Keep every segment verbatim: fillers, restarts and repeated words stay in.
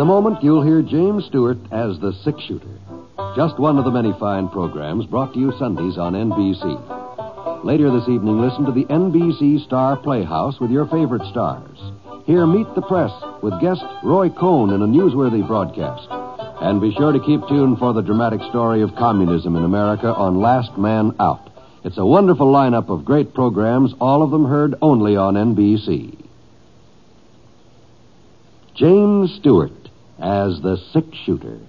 moment, you'll hear James Stewart as the six-shooter. Just one of the many fine programs brought to you Sundays on N B C. Later this evening, listen to the N B C Star Playhouse with your favorite stars. Hear Meet the Press with guest Roy Cohn in a newsworthy broadcast. And be sure to keep tuned for the dramatic story of communism in America on Last Man Out. It's a wonderful lineup of great programs, all of them heard only on N B C. James Stewart as the six-shooter.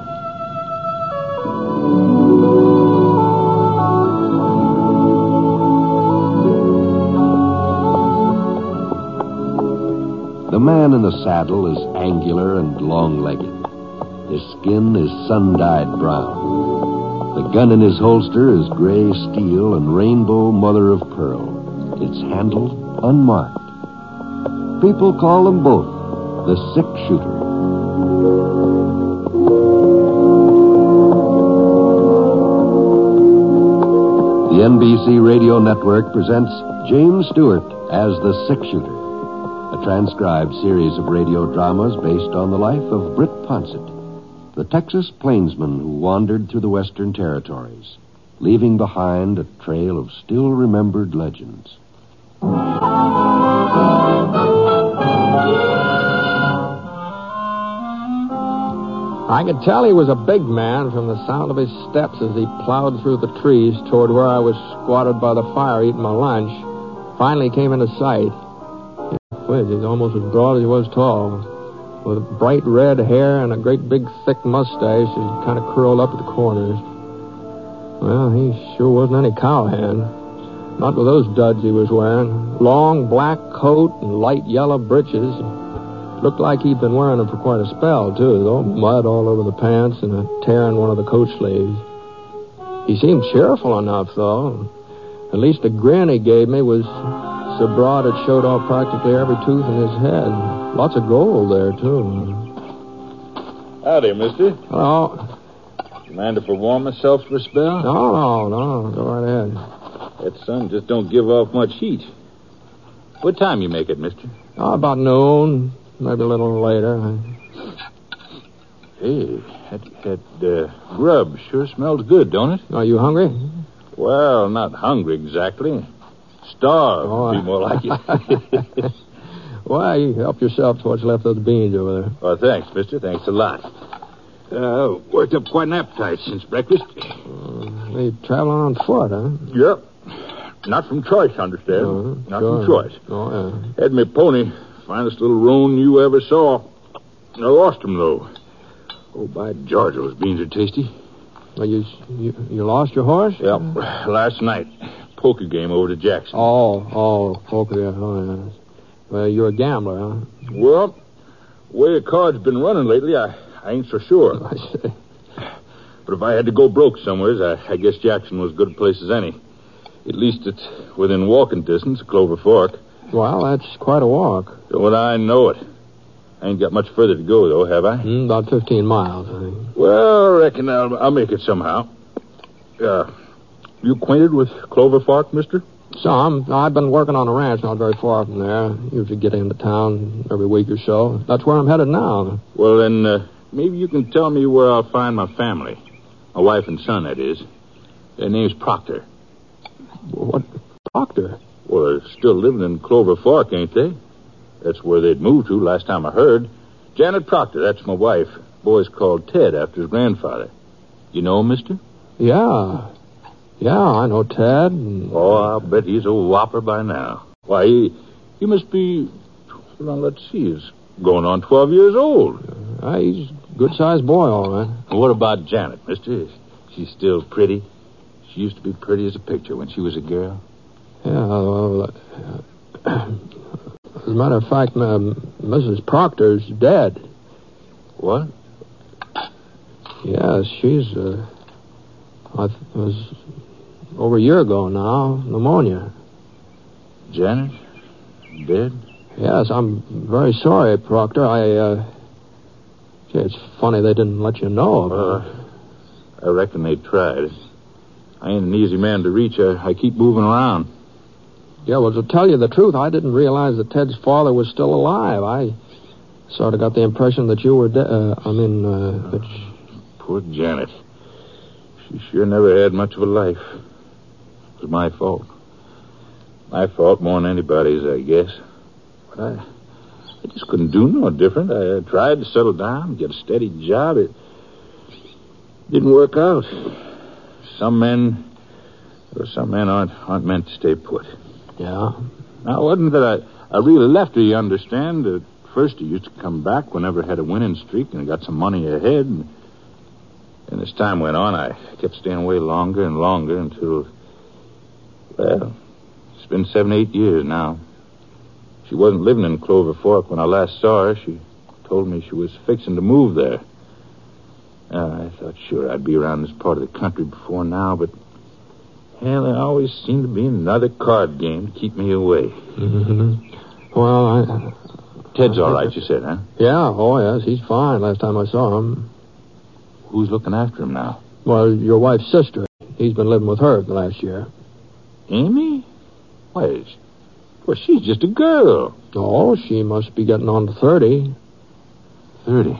The man in the saddle is angular and long-legged. His skin is sun-dyed brown. The gun in his holster is gray steel and rainbow mother of pearl. It's handled unmarked. People call them both the six-shooter. The N B C Radio Network presents James Stewart as the six-shooter, a transcribed series of radio dramas based on the life of Britt Ponsett, the Texas plainsman who wandered through the Western Territories, leaving behind a trail of still-remembered legends. I could tell he was a big man from the sound of his steps as he plowed through the trees toward where I was squatted by the fire eating my lunch. Finally came into sight. Whiz, he's almost as broad as he was tall, with bright red hair and a great big thick mustache that kind of curled up at the corners. Well, he sure wasn't any cowhand. Not with those duds he was wearing. Long black coat and light yellow breeches. Looked like he'd been wearing them for quite a spell, too, though. Mud all over the pants and a tear in one of the coat sleeves. He seemed cheerful enough, though. At least the grin he gave me was so broad it showed off practically every tooth in his head. Lots of gold there, too. Howdy, mister. Hello. Mind if I warm myself for a spell? No, no, no. Go right ahead. That sun just don't give off much heat. What time you make it, mister? Oh, about noon. Maybe a little later. Hey, that, that uh, grub sure smells good, don't it? Are you hungry? Well, not hungry exactly. Starved Oh, would be more like it. Why, you help yourself to what's left of the beans over there. Well, thanks, mister. Thanks a lot. Uh, worked up quite an appetite since breakfast. Uh, you traveling on foot, huh? Yep. Not from choice, understand? Uh-huh. Not Sure. from choice. Oh, yeah. Had me pony. Finest little roan you ever saw. I lost him, though. Oh, by George, those beans are tasty. Well, you, you you lost your horse? Yep. Last night. Poker game over to Jackson. Oh, oh, poker, yeah. Oh, yeah. Well, you're a gambler, huh? Well, the way the card's been running lately, I, I ain't so sure. I see. But if I had to go broke somewheres, I, I guess Jackson was as good a place as any. At least it's within walking distance of Clover Fork. Well, that's quite a walk. Don't I know it. I ain't got much further to go, though, have I? Mm, about fifteen miles, I think. Well, I reckon I'll, I'll make it somehow. Uh, you acquainted with Clover Fork, mister? Some. I've been working on a ranch not very far from there. Usually get into town every week or so. That's where I'm headed now. Well, then, uh, maybe you can tell me where I'll find my family. My wife and son, that is. Their name's Proctor. What? Proctor? Well, they're still living in Clover Fork, ain't they? That's where they'd moved to last time I heard. Janet Proctor, that's my wife. Boy's called Ted after his grandfather. You know him, mister? Yeah. Yeah, I know Ted. And... Oh, I'll bet he's a whopper by now. Why, he, he must be, well, let's see, he's going on twelve years old. Uh, he's a good-sized boy, all right. And what about Janet, mister? She's still pretty? She used to be pretty as a picture when she was a girl. Yeah, well, uh, as a matter of fact, uh, Missus Proctor's dead. What? Yes, she's, uh, I th- it was over a year ago now, pneumonia. Janet? Dead? Yes, I'm very sorry, Proctor. I, uh, gee, it's funny they didn't let you know about Uh, I reckon they tried. I ain't an easy man to reach. I, I keep moving around. Yeah, well, to tell you the truth, I didn't realize that Ted's father was still alive. I Sort of got the impression that you were dead. Uh, I mean, uh, that... Sh- Poor Janet. She sure never had much of a life. It was my fault. My fault more than anybody's, I guess. But I, I just couldn't do no different. I tried to settle down, get a steady job. It didn't work out. Some men, well, some men aren't aren't meant to stay put. Yeah? Now, it wasn't that I, I really left her, you understand. At first, he used to come back whenever I had a winning streak and got some money ahead. And, and as time went on, I kept staying away longer and longer until, well, it's been seven, eight years now. She wasn't living in Clover Fork when I last saw her. She told me she was fixing to move there. Uh, I thought sure I'd be around this part of the country before now, but, hell, there always seemed to be another card game to keep me away. Mm-hmm. Well, I... Ted's all right, you said, huh? Yeah, oh, yes, he's fine. Last time I saw him. Who's looking after him now? Well, your wife's sister. He's been living with her the last year. Amy? Why, well, she's just a girl. Oh, she must be getting on to thirty. Thirty?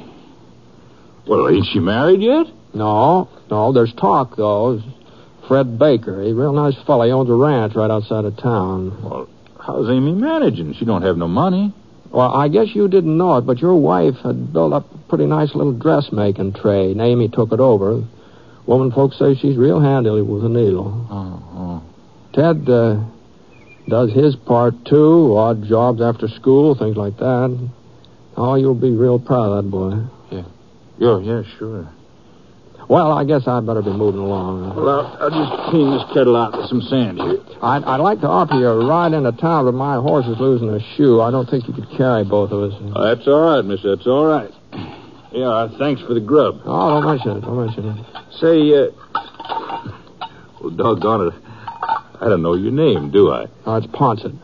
Well, ain't she married yet? No, no, there's talk, though. Fred Baker, he's a real nice fella. He owns a ranch right outside of town. Well, how's Amy managing? She don't have no money. Well, I guess you didn't know it, but your wife had built up a pretty nice little dressmaking trade, and Amy took it over. Woman folks say she's real handy with a needle. Oh, oh. Ted uh, does his part, too, odd jobs after school, things like that. Oh, you'll be real proud of that boy. Yeah. Yeah, yeah, sure. Well, I guess I'd better be moving along. Well, I'll, I'll just clean this kettle out with some sand here. I'd, I'd like to offer you a ride into town, but my horse is losing a shoe. I don't think you could carry both of us. Oh, that's all right, mister. That's all right. Yeah, uh, thanks for the grub. Oh, don't mention it. Don't mention it. Say, uh... well, doggone it. I don't know your name, do I? Oh, it's Ponset.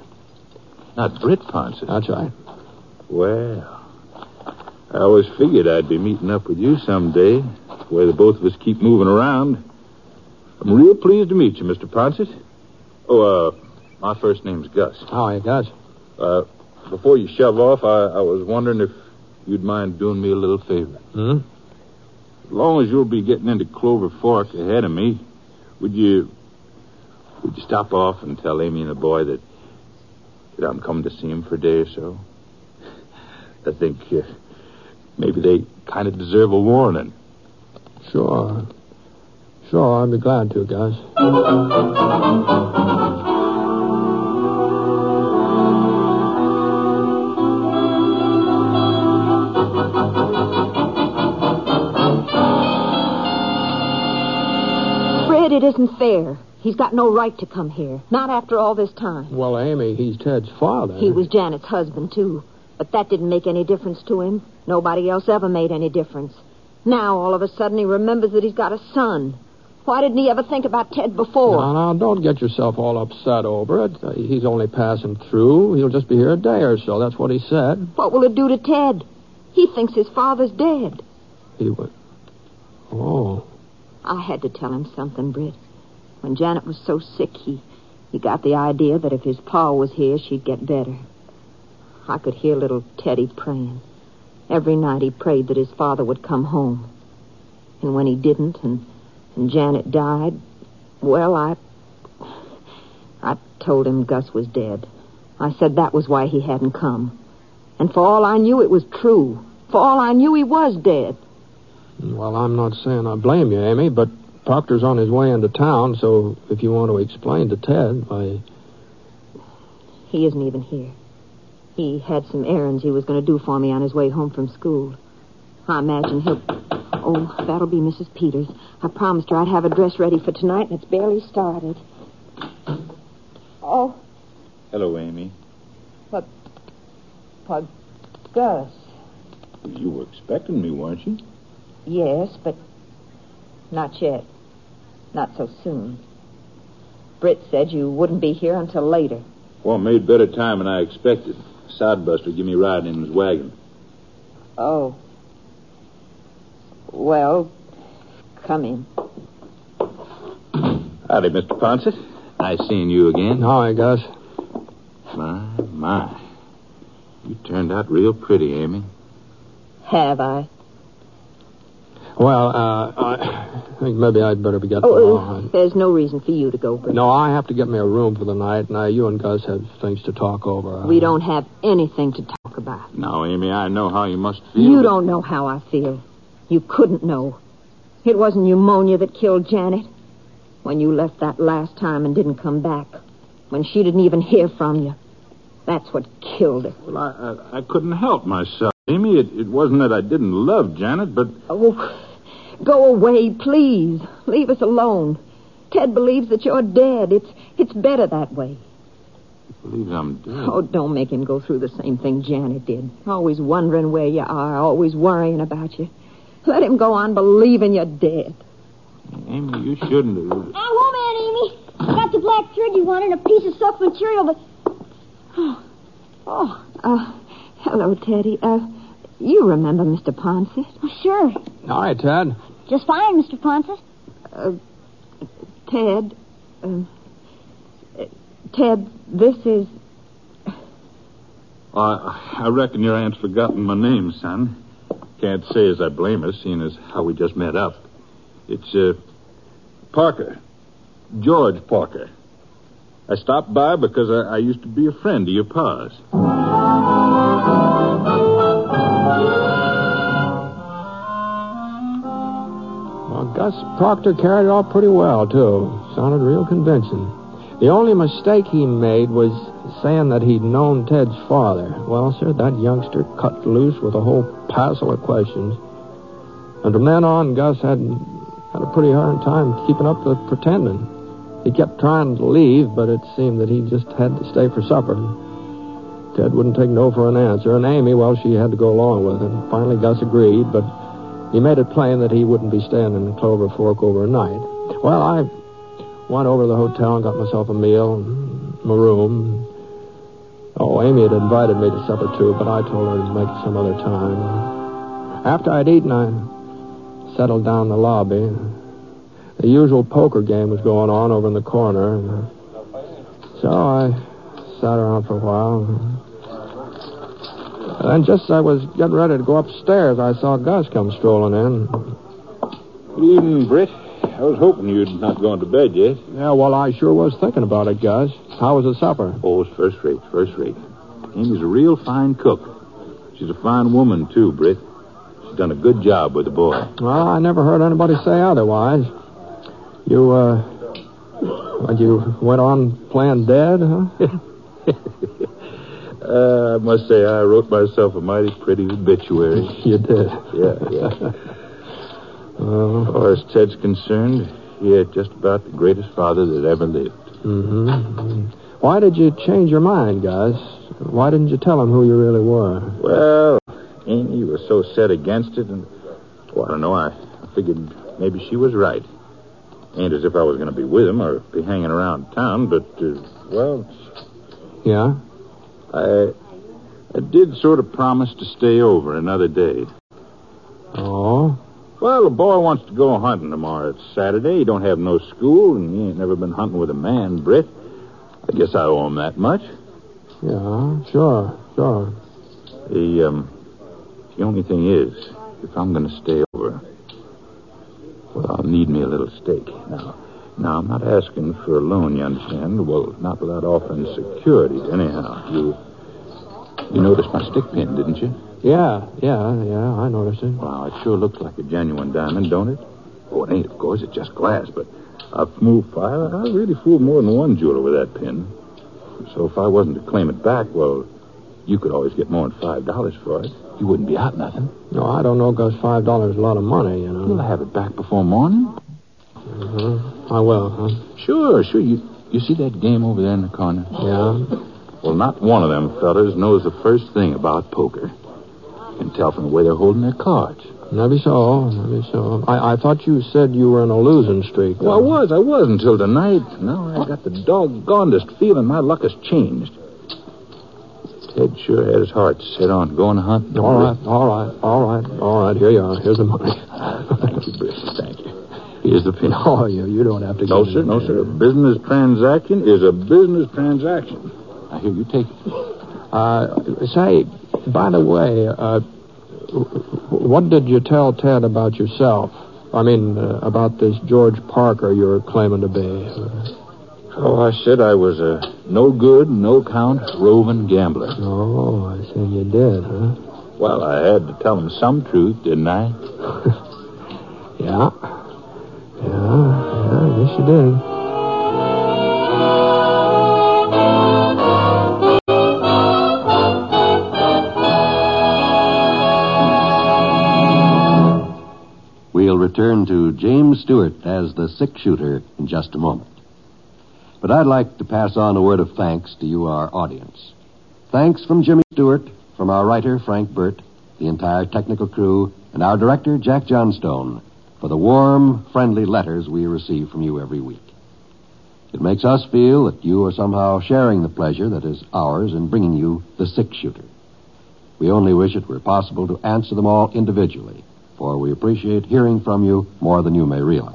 Not Britt Ponset. That's right. Well, I always figured I'd be meeting up with you someday. The way the both of us keep moving around. I'm real pleased to meet you, Mister Ponset. Oh, uh, my first name's Gus. Oh, you Gus? Uh, before you shove off, I, I was wondering if you'd mind doing me a little favor. Hmm? As long as you'll be getting into Clover Fork ahead of me, would you... Would you stop off and tell Amy and the boy that, that I'm coming to see him for a day or so? I think uh, maybe they kind of deserve a warning. Sure. Sure, I'd be glad to, Gus. Fred, it isn't fair. He's got no right to come here. Not after all this time. Well, Amy, he's Ted's father. He was Janet's husband, too. But that didn't make any difference to him. Nobody else ever made any difference. Now, all of a sudden, he remembers that he's got a son. Why didn't he ever think about Ted before? No, no, don't get yourself all upset over it. Uh, he's only passing through. He'll just be here a day or so. That's what he said. What will it do to Ted? He thinks his father's dead. He would... Oh. I had to tell him something, Britt. When Janet was so sick, he, he got the idea that if his pa was here, she'd get better. I could hear little Teddy praying. Every night he prayed that his father would come home. And when he didn't, and, and Janet died, well, I... I told him Gus was dead. I said that was why he hadn't come. And for all I knew, it was true. For all I knew, he was dead. Well, I'm not saying I blame you, Amy, but Proctor's on his way into town, so if you want to explain to Ted, why... He isn't even here. He had some errands he was going to do for me on his way home from school. I imagine he'll... Oh, that'll be Missus Peters. I promised her I'd have a dress ready for tonight, and it's barely started. Oh. Hello, Amy. What... What... Gus. You were expecting me, weren't you? Yes, but... Not yet. Not so soon. Britt said you wouldn't be here until later. Well, made better time than I expected. Sodbuster give me a ride in his wagon. Oh. Well, come in. Howdy, Mister Ponset. Nice seeing you again. Hi, Gus. My, my. You turned out real pretty, Amy. Have I? Well, uh, I think maybe I'd better be getting Oh, along. uh, there's no reason for you to go, Britt. No, I have to get me a room for the night, and uh, you and Gus have things to talk over. We don't have anything to talk about. Now, Amy, I know how you must feel. You but- don't know how I feel. You couldn't know. It wasn't pneumonia that killed Janet. When you left that last time and didn't come back. When she didn't even hear from you. That's what killed her. Well, I, I, I couldn't help myself, Amy. It, it wasn't that I didn't love Janet, but... Oh, go away, please. Leave us alone. Ted believes that you're dead. It's it's better that way. He believes I'm dead. Oh, don't make him go through the same thing Janet did. Always wondering where you are, always worrying about you. Let him go on believing you're dead. Amy, you shouldn't have... I won't, Aunt Amy. I got the black thread you wanted and a piece of silk material, but... Oh, oh uh, hello, Teddy. Uh, you remember Mister Ponset? Oh, sure. All right, Ted. Just fine, Mister Ponset. Uh, Ted, um, uh, Ted, this is... I, I reckon your aunt's forgotten my name, son. Can't say as I blame her, seeing as how we just met up. It's, uh, Parker. George Parker. I stopped by because I, I used to be a friend of your pa's. Well, Gus Proctor carried it off pretty well, too. Sounded real convincing. The only mistake he made was saying that he'd known Ted's father. Well, sir, that youngster cut loose with a whole passel of questions. And from then on, Gus had, had a pretty hard time keeping up with pretending. He kept trying to leave, but it seemed that he just had to stay for supper. Ted wouldn't take no for an answer, and Amy, well, she had to go along with him. Finally, Gus agreed, but he made it plain that he wouldn't be staying in Clover Fork overnight. Well, I went over to the hotel and got myself a meal and my room. Oh, Amy had invited me to supper, too, but I told her to make it some other time. After I'd eaten, I settled down in the lobby. The usual poker game was going on over in the corner. So I sat around for a while. And then just as I was getting ready to go upstairs, I saw Gus come strolling in. Good evening, Britt. I was hoping you'd not gone to bed yet. Yeah, well, I sure was thinking about it, Gus. How was the supper? Oh, it's first rate, first rate. Amy's a real fine cook. She's a fine woman, too, Britt. She's done a good job with the boy. Well, I never heard anybody say otherwise. You, uh... What, you went on playing dead, huh? uh, I must say, I wrote myself a mighty pretty obituary. You did? Yeah, yeah. Uh, as far as Ted's concerned, he had just about the greatest father that ever lived. Mm-hmm. Why did you change your mind, Gus? Why didn't you tell him who you really were? Well, Amy was so set against it, and, well, I don't know, I, I figured maybe she was right. Ain't as if I was going to be with him or be hanging around town, but, uh, well... Yeah? I, I did sort of promise to stay over another day. Oh? Well, the boy wants to go hunting tomorrow. It's Saturday. He don't have no school, and he ain't never been hunting with a man, Britt. I guess I owe him that much. Yeah, sure, sure. The, um, the only thing is, if I'm going to stay over, well, I'll need me a little stake. Now, now, I'm not asking for a loan, you understand? Well, not without offering security, anyhow. You, you noticed my stick pin, didn't you? Yeah, yeah, yeah, I noticed it. Wow, it sure looks like a genuine diamond, don't it? Oh, it ain't, of course. It's just glass, but I've moved fire. I really fooled more than one jeweler with that pin. So if I wasn't to claim it back, well, you could always get more than five dollars for it. You wouldn't be out nothing. No, I don't know, Gus. Five dollars is a lot of money, you know. You'll have it back before morning. Uh-huh. I will, huh? Sure, sure. You, you see that game over there in the corner? Yeah? Well, not one of them fellas knows the first thing about poker. You can tell from the way they're holding their cards. Maybe so, maybe so. I, I thought you said you were in a losing streak. Though. Well, I was. I was until tonight. Now I got the doggonedest feeling my luck has changed. Ted sure had his heart set on going hunting. All right, all right, all right, all right. Here you are. Here's the money. Thank you, Britt. Thank you. Here's the pin. Oh, you, you don't have to No, give sir, it no, to sir. A me. business transaction is a business transaction. Now, here, you take it. Uh, say, by the way, uh, What did you tell Ted about yourself? I mean, uh, about this George Parker you're claiming to be. Oh, I said I was a no-good, no-count, roving gambler. Oh, I see you did, huh? Well, I had to tell him some truth, didn't I? Yeah. Yeah, yeah, I guess you did. We'll return to James Stewart as the six-shooter in just a moment. But I'd like to pass on a word of thanks to you, our audience. Thanks from Jimmy Stewart, from our writer, Frank Burt, the entire technical crew, and our director, Jack Johnstone, for the warm, friendly letters we receive from you every week. It makes us feel that you are somehow sharing the pleasure that is ours in bringing you the six-shooter. We only wish it were possible to answer them all individually, for we appreciate hearing from you more than you may realize.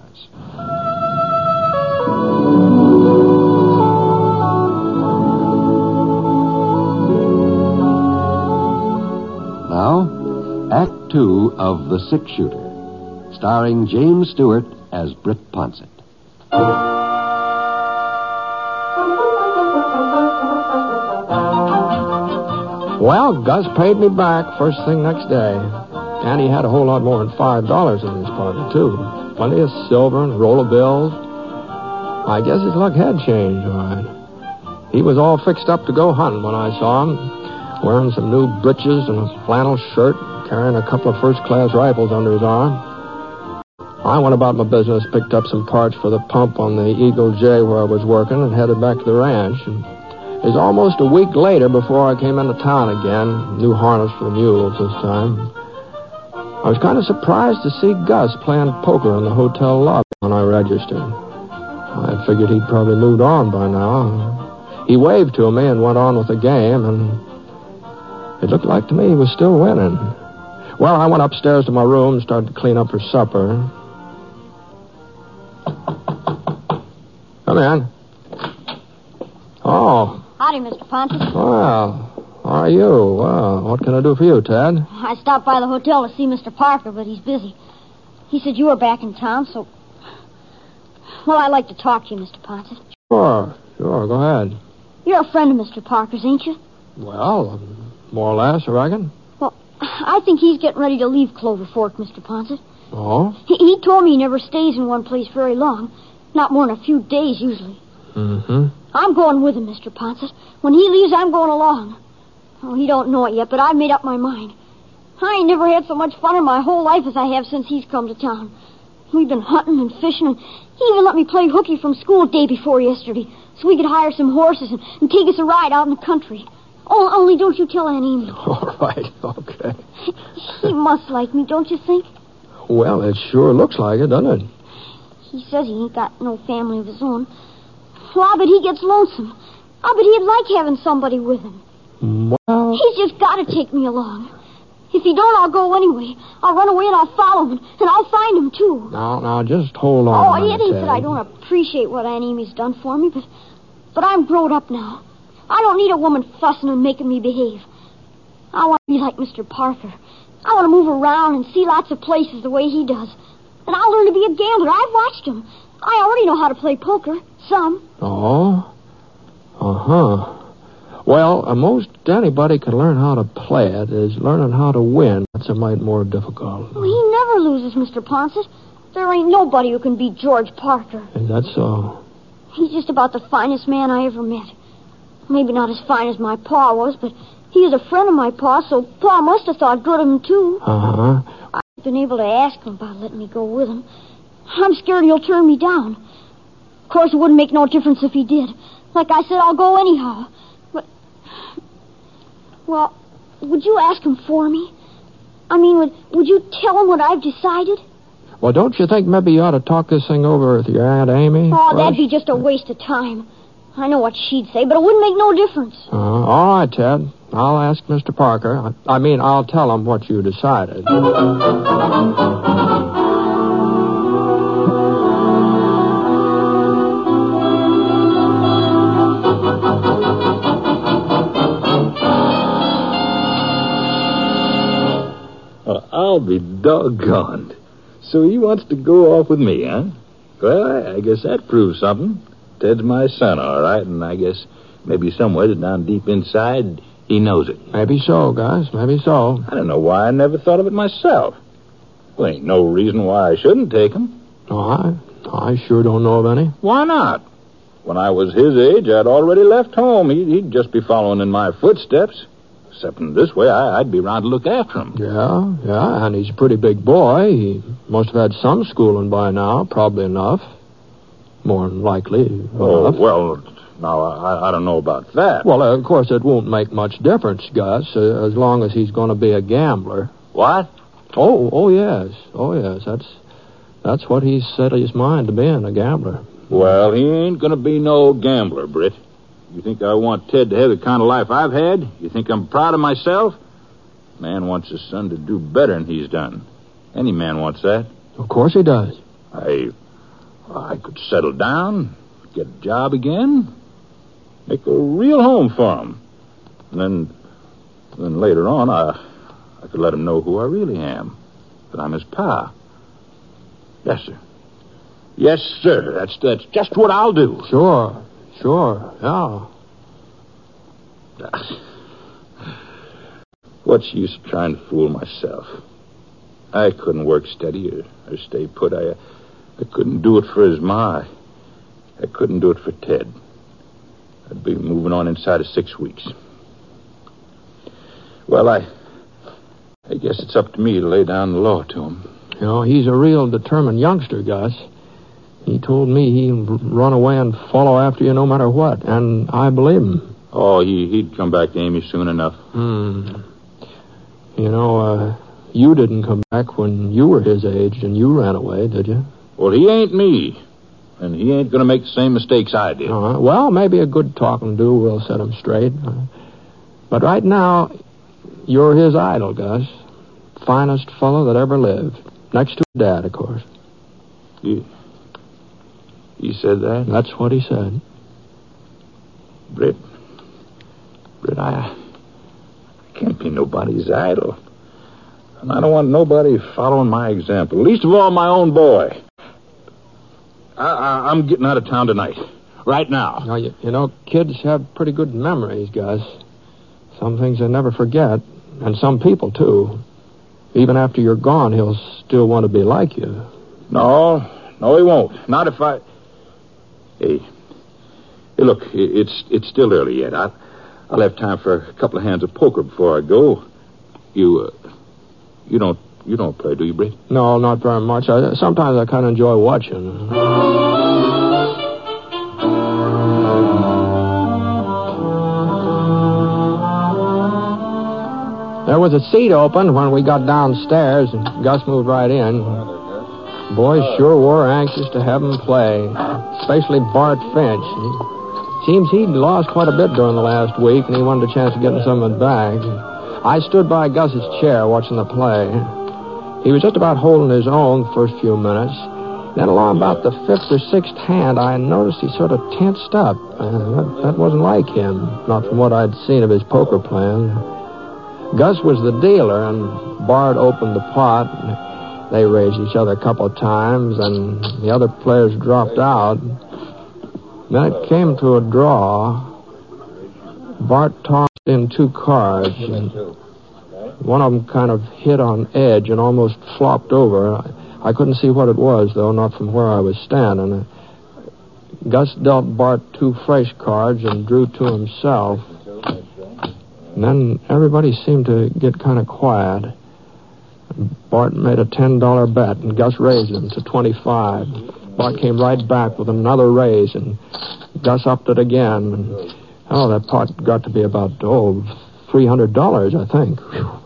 Now, Act Two of The Six-Shooter, starring James Stewart as Britt Ponsett. Well, Gus paid me back first thing next day. And he had a whole lot more than five dollars in his pocket, too. Plenty of silver and a roll of bills. I guess his luck had changed, all right. He was all fixed up to go hunting when I saw him, wearing some new breeches and a flannel shirt, carrying a couple of first-class rifles under his arm. I went about my business, picked up some parts for the pump on the Eagle J where I was working, and headed back to the ranch. And it was almost a week later before I came into town again, new harness for the mules this time. I was kind of surprised to see Gus playing poker in the hotel lobby when I registered. I figured he'd probably moved on by now. He waved to me and went on with the game, and it looked like to me he was still winning. Well, I went upstairs to my room and started to clean up for supper. Come in. Oh. Howdy, Mister Pontus. Well, how are you? Well, what can I do for you, Ted? I stopped by the hotel to see Mister Parker, but he's busy. He said you were back in town, so... Well, I'd like to talk to you, Mister Pontus. Sure, sure, go ahead. You're a friend of Mister Parker's, ain't you? Well, more or less, I reckon. Well, I think he's getting ready to leave Clover Fork, Mister Pontus. Oh? He, he told me he never stays in one place very long. Not more than a few days, usually. Mm-hmm. I'm going with him, Mister Pontus. When he leaves, I'm going along. Oh, he don't know it yet, but I've made up my mind. I ain't never had so much fun in my whole life as I have since he's come to town. We've been hunting and fishing, and he even let me play hooky from school day before yesterday, so we could hire some horses and, and take us a ride out in the country. Oh, only don't you tell Aunt Amy. All right, okay. He must like me, don't you think? Well, it sure looks like it, doesn't it? He says he ain't got no family of his own. Well, I bet he gets lonesome. I bet he'd like having somebody with him. Well... He's just got to take me along. If he don't, I'll go anyway. I'll run away and I'll follow him, and I'll find him, too. Now, now, just hold on. Oh, it ain't that I don't appreciate what Aunt Amy's done for me, but, but I'm grown up now. I don't need a woman fussing and making me behave. I want to be like Mister Parker. I want to move around and see lots of places the way he does. And I'll learn to be a gambler. I've watched him. I already know how to play poker. Some. Oh? Uh-huh. Well, uh, most anybody can learn how to play it. Is learning how to win. That's a mite more difficult. Well, he never loses, Mister Ponset. There ain't nobody who can beat George Parker. Is that so? He's just about the finest man I ever met. Maybe not as fine as my pa was, but he was a friend of my pa, so pa must have thought good of him, too. Uh-huh. I've been able to ask him about letting me go with him. I'm scared he'll turn me down. Of course, it wouldn't make no difference if he did. Like I said, I'll go anyhow. But, well, would you ask him for me? I mean, would, would you tell him what I've decided? Well, don't you think maybe you ought to talk this thing over with your Aunt Amy? Oh, first? That'd be just a waste of time. I know what she'd say, but it wouldn't make no difference. Uh, all right, Ted. I'll ask Mister Parker. I, I mean, I'll tell him what you decided. I'll be doggone. So he wants to go off with me, huh? Well, I guess that proves something. Ted's my son, all right, and I guess maybe somewhere down deep inside, he knows it. Maybe so, Gus. Maybe so. I don't know why I never thought of it myself. Well, ain't no reason why I shouldn't take him. No, I, I sure don't know of any. Why not? When I was his age, I'd already left home. He'd, he'd just be following in my footsteps. Except in this way, I, I'd be around to look after him. Yeah, yeah, and he's a pretty big boy. He must have had some schooling by now, probably enough. More than likely Oh, enough. well, now, I, I don't know about that. Well, uh, of course, it won't make much difference, Gus, uh, as long as he's going to be a gambler. What? Oh, oh, yes. Oh, yes. That's that's what he's set his mind to being, a gambler. Well, he ain't going to be no gambler, Britt. You think I want Ted to have the kind of life I've had? You think I'm proud of myself? Man wants his son to do better than he's done. Any man wants that. Of course he does. I, I could settle down, get a job again, make a real home for him. And then, then later on, I, I could let him know who I really am. That I'm his pa. Yes, sir. Yes, sir. That's that's just what I'll do. Sure, sure, yeah. What's the use of trying to fool myself? I couldn't work steady or, or stay put. I, I couldn't do it for his ma. I couldn't do it for Ted. I'd be moving on inside of six weeks. Well, I, I guess it's up to me to lay down the law to him. You know, he's a real determined youngster, Gus. He told me he'd run away and follow after you no matter what, and I believe him. Oh, he, he'd come back to Amy soon enough. Hmm. You know, uh, you didn't come back when you were his age and you ran away, did you? Well, he ain't me, and he ain't going to make the same mistakes I did. Uh, well, maybe a good talking to will set him straight. Uh, but right now, you're his idol, Gus. Finest fellow that ever lived. Next to Dad, of course. You... He said that? That's what he said. Britt, Britt, I, I can't be nobody's idol. And I don't want nobody following my example, least of all my own boy. I, I, I'm getting out of town tonight, right now. Now, you, you know, kids have pretty good memories, Gus. Some things they never forget, and some people, too. Even after you're gone, he'll still want to be like you. No, no, he won't. Not if I... Hey, hey, look, it's it's still early yet. I, I'll have time for a couple of hands of poker before I go. You, uh, you don't, you don't play, do you, Britt? No, not very much. I, sometimes I kind of enjoy watching. There was a seat open when we got downstairs, and Gus moved right in. Boys sure were anxious to have him play, especially Bart Finch. It seems he'd lost quite a bit during the last week, and he wanted a chance of getting some of it back. I stood by Gus's chair watching the play. He was just about holding his own the first few minutes. Then along about the fifth or sixth hand, I noticed he sort of tensed up. Uh, that, that wasn't like him, not from what I'd seen of his poker playing. Gus was the dealer, and Bart opened the pot. And they raised each other a couple of times, and the other players dropped out. Then it came to a draw. Bart tossed in two cards, and one of them kind of hit on edge and almost flopped over. I couldn't see what it was, though, not from where I was standing. Gus dealt Bart two fresh cards and drew to himself. And then everybody seemed to get kind of quiet. Bart made a ten dollar bet, and Gus raised him to twenty-five. Bart came right back with another raise, and Gus upped it again. And, oh, that pot got to be about, oh, three hundred dollars, I think.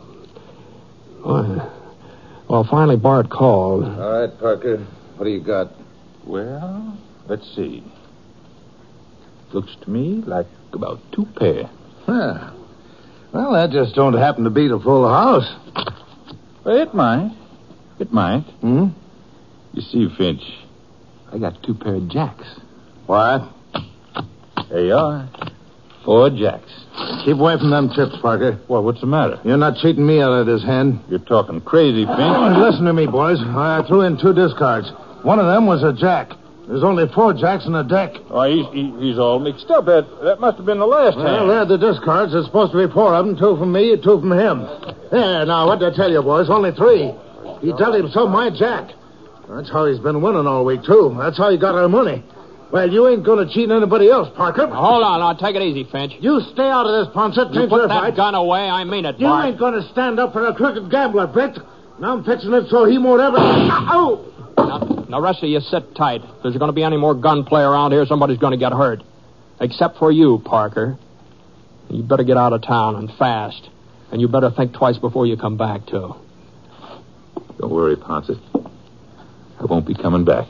Well, well, finally Bart called. All right, Parker. What do you got? Well, let's see. Looks to me like about two pair. Huh. Well, that just don't happen to beat a full house. It might. It might. Hmm? You see, Finch, I got two pair of jacks. What? There you are. Four jacks. Keep away from them chips, Parker. Well, what's the matter? You're not cheating me out of this hand. You're talking crazy, Finch. Oh, listen to me, boys. I threw in two discards. One of them was a jack. There's only four jacks in the deck. Oh, he's, he, he's all mixed up. That, that must have been the last Well, hand. they're the discards. There's supposed to be four of them. Two from me, two from him. There, now, what did I tell you, boys? Only three. He dealt himself my jack. That's how he's been winning all week, too. That's how he got our money. Well, you ain't going to cheat anybody else, Parker. Hold on, now, take it easy, Finch. You stay out of this, Ponset. You put that gun away, I mean it, You Bart. ain't going to stand up for a crooked gambler, Britt. Now I'm fixing it so he won't ever... Oh! Now, now, rest of you sit tight. If there's going to be any more gunplay around here, somebody's going to get hurt. Except for you, Parker. You better get out of town, and fast. And you better think twice before you come back, too. Don't worry, Ponset. I won't be coming back.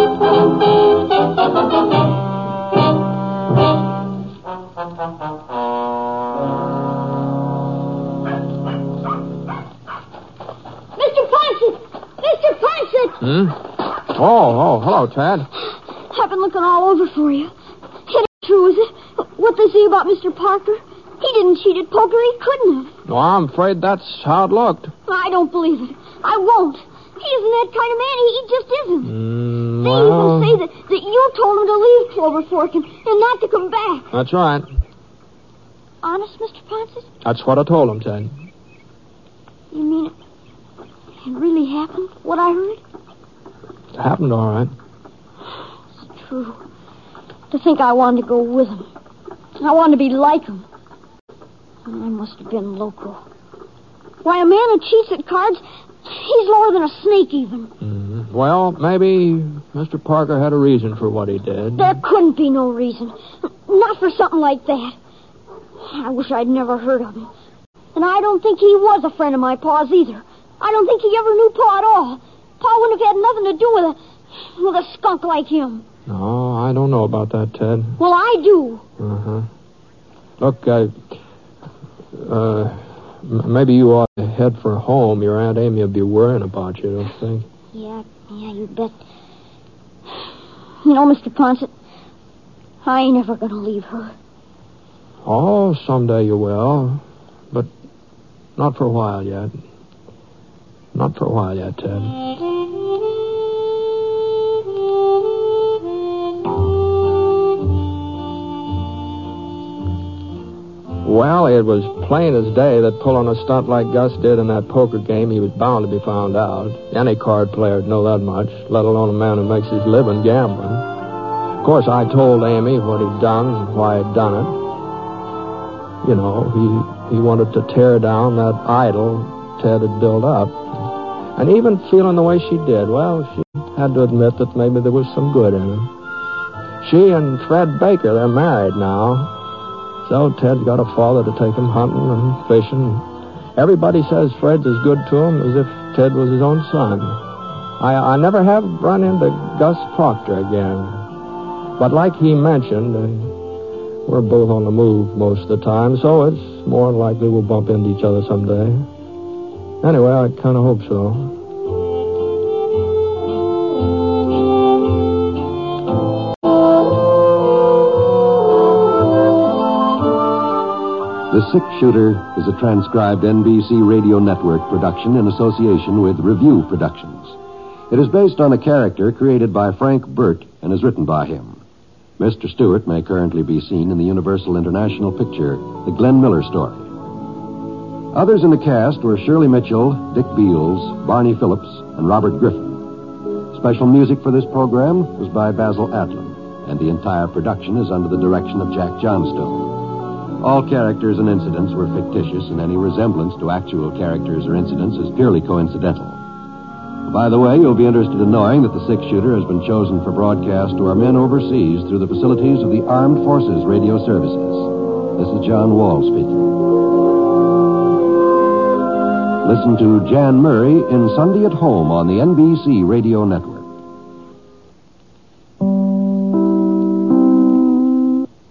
Mister Ponset! Hmm? Oh, oh, hello, Tad. I've been looking all over for you. It ain't true, is it? What they say about Mister Parker? He didn't cheat at poker. He couldn't have. No, I'm afraid that's how it looked. I don't believe it. I won't. He isn't that kind of man. He, he just isn't. Mm, they well, even say that, that you told him to leave Clover Fork and, and not to come back. That's right. Honest, Mister Ponset? That's what I told him, Ted. You mean it, it really happened, what I heard? It happened all right. It's true. To think I wanted to go with him. I wanted to be like him. I must have been loco. Why, a man who cheats at cards, he's lower than a snake even. Mm, well, maybe Mister Parker had a reason for what he did. There couldn't be no reason. Not for something like that. I wish I'd never heard of him. And I don't think he was a friend of my Pa's either. I don't think he ever knew Pa at all. Pa wouldn't have had nothing to do with a, with a skunk like him. No, I don't know about that, Ted. Well, I do. Uh-huh. Look, I... Uh... M- maybe you ought to head for home. Your Aunt Amy will be worrying about you, don't you think? Yeah, yeah, you bet. You know, Mister Ponset, I ain't ever gonna leave her. Oh, someday you will. But not for a while yet. Not for a while yet, Ted. Well, it was plain as day that pulling a stunt like Gus did in that poker game, he was bound to be found out. Any card player would know that much, let alone a man who makes his living gambling. Of course, I told Amy what he'd done and why he'd done it. You know, he, he wanted to tear down that idol Ted had built up. And even feeling the way she did, well, she had to admit that maybe there was some good in him. She and Fred Baker, they're married now. So Ted's got a father to take him hunting and fishing. Everybody says Fred's as good to him as if Ted was his own son. I, I never have run into Gus Proctor again. But like he mentioned, uh, we're both on the move most of the time, so it's more than likely we'll bump into each other someday. Anyway, I kind of hope so. The Six Shooter is a transcribed N B C Radio Network production in association with Review Productions. It is based on a character created by Frank Burt and is written by him. Mister Stewart may currently be seen in the Universal International picture, The Glenn Miller Story. Others in the cast were Shirley Mitchell, Dick Beals, Barney Phillips, and Robert Griffin. Special music for this program was by Basil Adlam, and the entire production is under the direction of Jack Johnstone. All characters and incidents were fictitious, and any resemblance to actual characters or incidents is purely coincidental. By the way, you'll be interested in knowing that the six-shooter has been chosen for broadcast to our men overseas through the facilities of the Armed Forces Radio Services. This is John Wall speaking. Listen to Jan Murray in Sunday at Home on the N B C Radio Network.